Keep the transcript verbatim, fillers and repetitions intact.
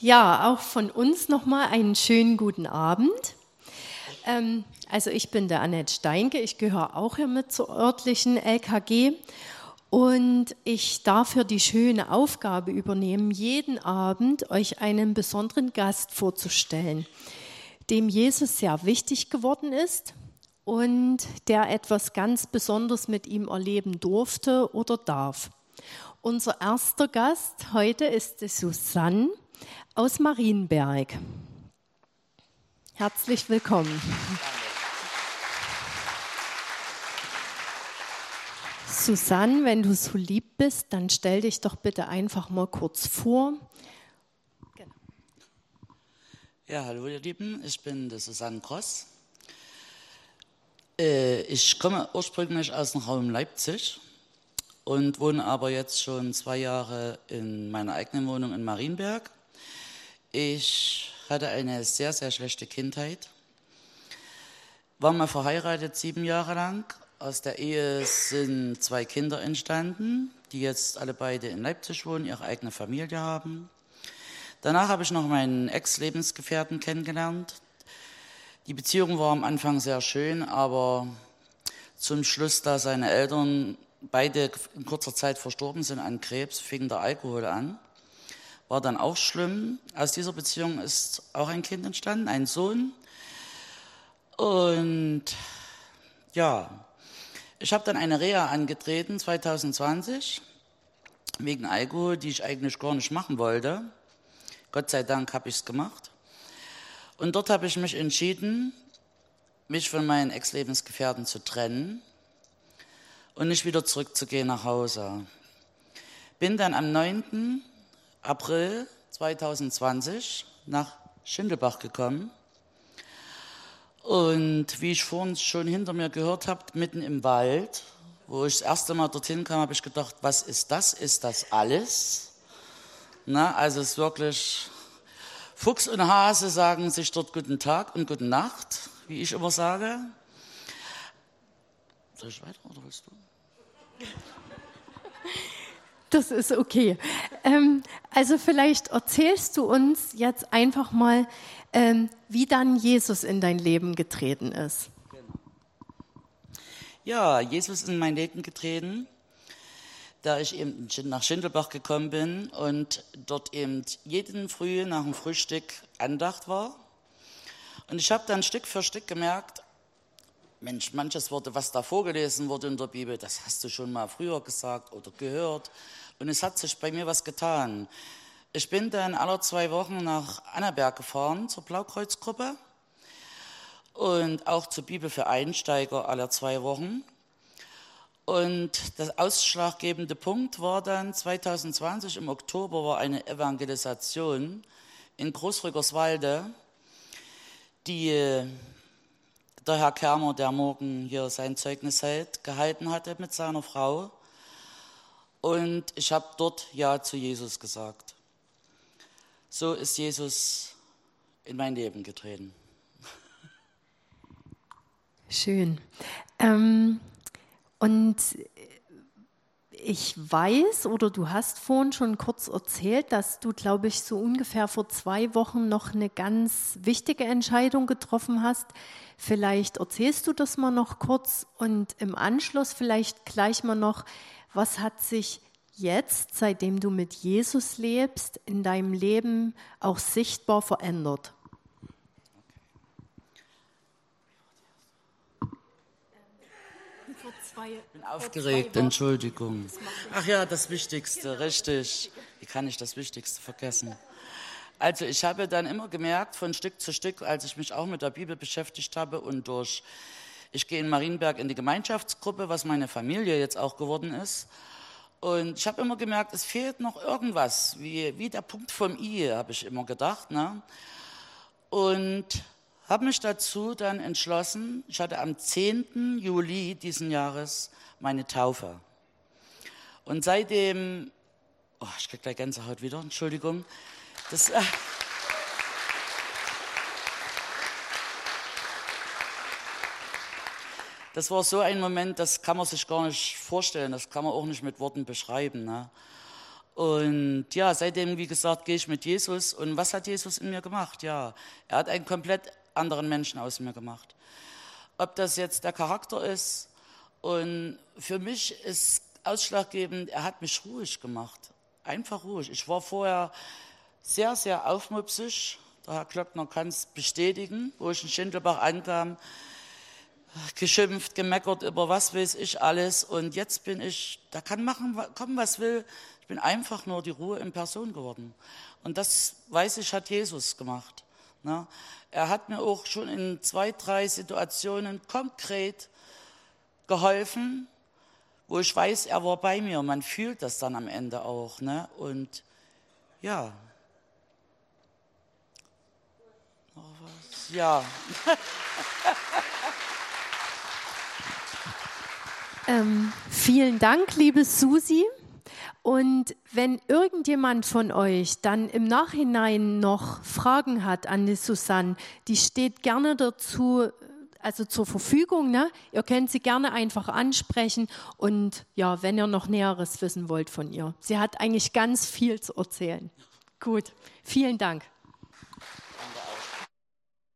Ja, auch von uns nochmal einen schönen guten Abend. Ähm, also ich bin der Annette Steinke, ich gehöre auch hier mit zur örtlichen L K G und ich darf hier die schöne Aufgabe übernehmen, jeden Abend euch einen besonderen Gast vorzustellen, dem Jesus sehr wichtig geworden ist und der etwas ganz Besonderes mit ihm erleben durfte oder darf. Unser erster Gast heute ist die Susanne aus Marienberg. Herzlich willkommen. Susanne, wenn du so lieb bist, dann stell dich doch bitte einfach mal kurz vor. Genau. Ja, hallo ihr Lieben, ich bin die Susanne Gross. Äh, ich komme ursprünglich aus dem Raum Leipzig und wohne aber jetzt schon zwei Jahre in meiner eigenen Wohnung in Marienberg. Ich hatte eine sehr, sehr schlechte Kindheit, war mal verheiratet sieben Jahre lang. Aus der Ehe sind zwei Kinder entstanden, die jetzt alle beide in Leipzig wohnen, ihre eigene Familie haben. Danach habe ich noch meinen Ex-Lebensgefährten kennengelernt. Die Beziehung war am Anfang sehr schön, aber zum Schluss, da seine Eltern beide in kurzer Zeit verstorben sind an Krebs, fing der Alkohol an. War dann auch schlimm. Aus dieser Beziehung ist auch ein Kind entstanden, ein Sohn. Und ja, ich habe dann eine Reha angetreten, zwanzig zwanzig, wegen Alkohol, die ich eigentlich gar nicht machen wollte. Gott sei Dank habe ich es gemacht. Und dort habe ich mich entschieden, mich von meinen Ex-Lebensgefährten zu trennen und nicht wieder zurückzugehen nach Hause. Bin dann am neunten April zwanzig zwanzig nach Schindelbach gekommen. Und wie ich vorhin schon hinter mir gehört habe, mitten im Wald, wo ich das erste Mal dorthin kam, habe ich gedacht, was ist das? Ist das alles? Na, also es ist wirklich, Fuchs und Hase sagen sich dort guten Tag und guten Nacht, wie ich immer sage. Soll ich weiter oder willst du? Das ist okay. Ähm, also vielleicht erzählst du uns jetzt einfach mal, ähm, wie dann Jesus in dein Leben getreten ist. Genau. Ja, Jesus ist in mein Leben getreten, da ich eben nach Schindelbach gekommen bin und dort eben jeden Früh nach dem Frühstück Andacht war. Und ich habe dann Stück für Stück gemerkt, Mensch, manches wurde, was da vorgelesen wurde in der Bibel, das hast du schon mal früher gesagt oder gehört. Und es hat sich bei mir was getan. Ich bin dann alle zwei Wochen nach Annaberg gefahren zur Blaukreuzgruppe und auch zur Bibel für Einsteiger alle zwei Wochen. Und der ausschlaggebende Punkt war dann zwanzig zwanzig, im Oktober war eine Evangelisation in Großrückerswalde, die der Herr Kermer, der morgen hier sein Zeugnis hält, gehalten hatte mit seiner Frau. Und ich habe dort Ja zu Jesus gesagt. So ist Jesus in mein Leben getreten. Schön. Ähm, und ich weiß, oder du hast vorhin schon kurz erzählt, dass du, glaube ich, so ungefähr vor zwei Wochen noch eine ganz wichtige Entscheidung getroffen hast. Vielleicht erzählst du das mal noch kurz und im Anschluss vielleicht gleich mal noch, was hat sich jetzt, seitdem du mit Jesus lebst, in deinem Leben auch sichtbar verändert? Ich bin aufgeregt, Entschuldigung. Ach ja, das Wichtigste, richtig. Wie kann ich das Wichtigste vergessen? Also ich habe dann immer gemerkt, von Stück zu Stück, als ich mich auch mit der Bibel beschäftigt habe und durch, ich gehe in Marienberg in die Gemeinschaftsgruppe, was meine Familie jetzt auch geworden ist. Und ich habe immer gemerkt, es fehlt noch irgendwas, wie, wie der Punkt vom I, habe ich immer gedacht. Ne? Und habe mich dazu dann entschlossen, ich hatte am zehnten Juli diesen Jahres meine Taufe. Und seitdem, oh, ich kriege gleich Gänsehaut wieder, Entschuldigung. Das, äh, das war so ein Moment, das kann man sich gar nicht vorstellen, das kann man auch nicht mit Worten beschreiben. Ne? Und ja, seitdem, wie gesagt, gehe ich mit Jesus. Und was hat Jesus in mir gemacht? Ja, er hat einen komplett anderen Menschen aus mir gemacht. Ob das jetzt der Charakter ist. Und für mich ist ausschlaggebend, er hat mich ruhig gemacht. Einfach ruhig. Ich war vorher sehr, sehr aufmupsig. Der Herr Klöckner kann es bestätigen, wo ich in Schindelbach ankam. Geschimpft, gemeckert über was weiß ich alles. Und jetzt bin ich, da kann machen, kommen was will. Ich bin einfach nur die Ruhe in Person geworden. Und das, weiß ich, hat Jesus gemacht. Ne? Er hat mir auch schon in zwei, drei Situationen konkret geholfen, wo ich weiß, er war bei mir. Man fühlt das dann am Ende auch. Ne? Und ja. Noch was? Ja. ähm, vielen Dank, liebe Susi. Und wenn irgendjemand von euch dann im Nachhinein noch Fragen hat an die Susanne, die steht gerne dazu, also zur Verfügung. Ne? Ihr könnt sie gerne einfach ansprechen und ja, wenn ihr noch Näheres wissen wollt von ihr. Sie hat eigentlich ganz viel zu erzählen. Gut, vielen Dank.